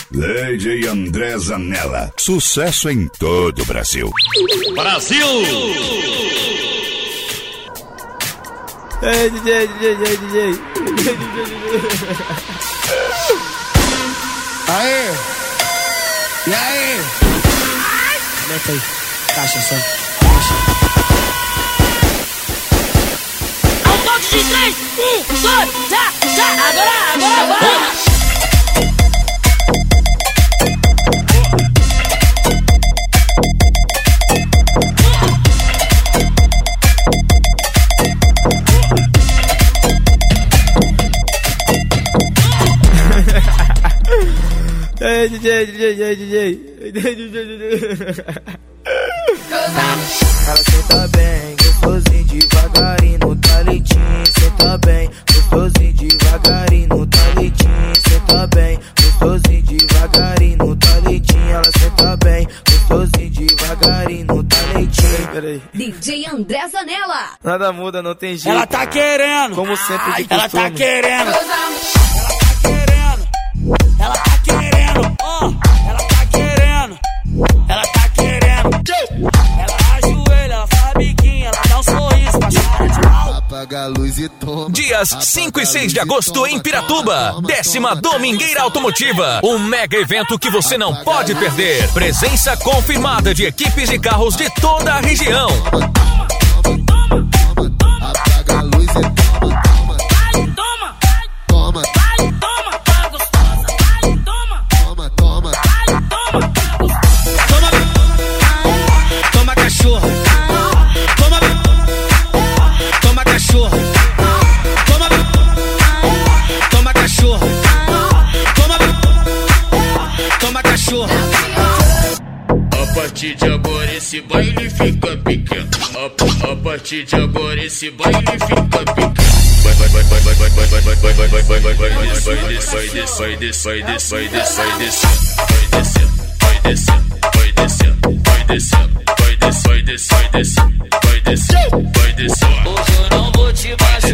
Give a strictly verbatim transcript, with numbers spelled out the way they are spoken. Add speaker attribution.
Speaker 1: D J André Zanella. Sucesso em todo o Brasil.
Speaker 2: Brasil!
Speaker 3: Ei, D J, D J, D J.
Speaker 4: Aê! E aí?
Speaker 3: Mete aí. Caixa, só.
Speaker 5: Ao toque de três, um, dois, já, já, agora, agora, vai!
Speaker 3: Ei, D J, D J, D J, D J.
Speaker 6: Ela senta bem, gostosinho devagarinho no talitinho. Senta bem, gostosinho devagarinho no talitinho. Senta bem, gostosinho devagarinho no talitinho. Ela senta bem, gostosinho devagarinho no talitinho.
Speaker 3: Peraí.
Speaker 5: D J André Zanella.
Speaker 3: Nada muda, não tem jeito.
Speaker 4: Ela tá querendo.
Speaker 3: Como sempre de
Speaker 4: Ela
Speaker 3: costume.
Speaker 4: tá querendo. Ela tá querendo. Ela tá querendo. Ó, ela tá querendo. Ela tá querendo. Ela ajoelha, ela faz biquinho, ela dá um sorriso pra cara de mal.
Speaker 7: Apaga a luz e toma.
Speaker 2: Dias cinco e seis de agosto em Piratuba. Décima Domingueira Automotiva. Um mega evento que você não pode perder. Presença confirmada de equipes de carros de toda a região.
Speaker 7: Apaga a luz e toma.
Speaker 5: Toma,
Speaker 7: Toma,
Speaker 5: toma, tá gostosa. Toma,
Speaker 7: toma, toma.
Speaker 5: toma.
Speaker 4: Toma cachorro. Toma. Toma cachorro. Toma. Toma cachorro. Toma. Toma cachorro.
Speaker 8: A partir de agora esse baile fica pequeno. A, a partir de agora esse baile fica pequeno. Vai, vai, vai, vai, vai, vai, vai, vai, vai, vai, vai, vai, vai, vai, vai, vai descer, vai descer, vai descer, vai descer, vai descer, vai descer, vai descer, vai descer, vai descer, vai descer, vai descer, vai descer, vai descer.
Speaker 6: Hoje eu não vou te baixar.